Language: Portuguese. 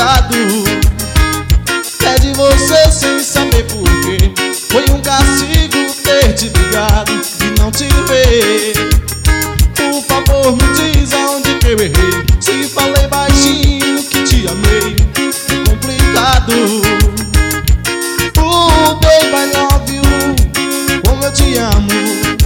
complicado. É de você sem saber porquê. Foi um castigo ter te ligado e não te ver. Por favor me diz aonde que eu errei. Se falei baixinho que te amei, é complicado. Oh baby I love you, como eu te amo.